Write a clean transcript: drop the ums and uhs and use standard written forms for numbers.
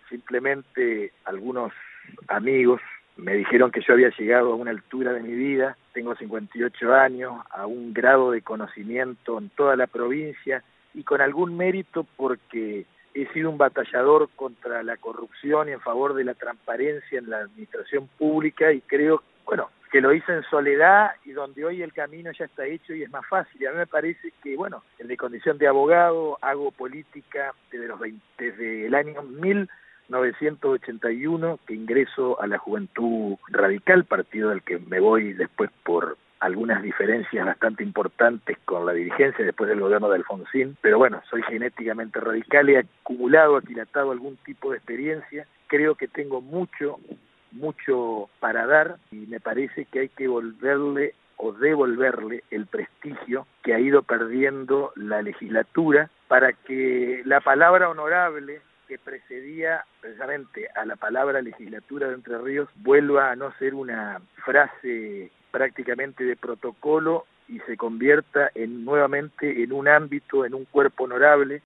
simplemente algunos amigos me dijeron que yo había llegado a una altura de mi vida, tengo 58 años, a un grado de conocimiento en toda la provincia y con algún mérito porque he sido un batallador contra la corrupción y en favor de la transparencia en la administración pública y creo, bueno, que lo hice en soledad y donde hoy el camino ya está hecho y es más fácil. Y a mí me parece que, bueno, en mi condición de abogado hago política desde el año 1981 que ingreso a la Juventud Radical, partido del que me voy después por algunas diferencias bastante importantes con la dirigencia después del gobierno de Alfonsín, pero bueno, soy genéticamente radical, he aquilatado algún tipo de experiencia, creo que tengo mucho para dar y me parece que hay que volverle o devolverle el prestigio que ha ido perdiendo la legislatura para que la palabra honorable que precedía precisamente a la palabra legislatura de Entre Ríos vuelva a no ser una frase prácticamente de protocolo y se convierta nuevamente en un ámbito, en un cuerpo honorable